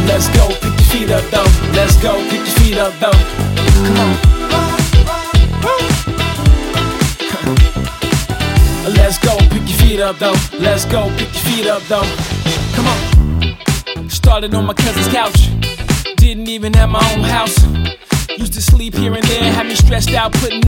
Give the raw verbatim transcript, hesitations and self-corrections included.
Let's go, pick your feet up though. Let's go, pick your feet up though. Come on. Let's go, pick your feet up though. Let's go, pick your feet up though. Come on. Started on my cousin's couch. Didn't even have my own house. Used to sleep here and there, had me stressed out, putting